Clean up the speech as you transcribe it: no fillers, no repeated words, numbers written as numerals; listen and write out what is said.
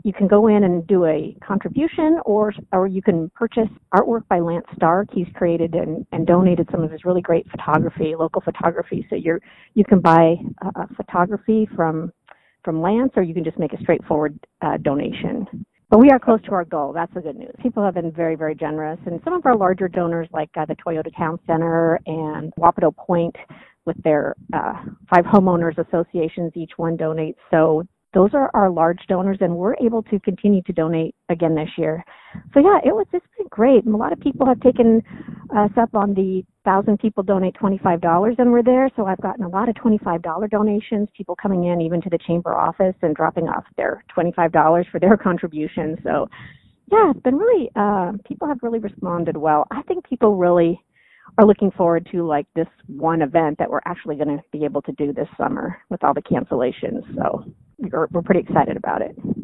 you can go in and do a contribution, or you can purchase artwork by Lance Stark. He's created and donated some of his really great photography, local photography. So you can buy photography from Lance, or you can just make a straightforward donation. But we are close to our goal. That's the good news. People have been very, very generous. And some of our larger donors, like the Toyota Town Center and Wapato Point, with their 5 homeowners associations, each one donates. So those are our large donors, and we're able to continue to donate again this year. So yeah, it's been great. And a lot of people have taken us up on the 1,000 people donate $25, and we're there. So I've gotten a lot of $25 donations, people coming in even to the chamber office and dropping off their $25 for their contribution. So yeah, it's been really, people have really responded well. I think people really are looking forward to like this one event that we're actually going to be able to do this summer with all the cancellations. So we're pretty excited about it.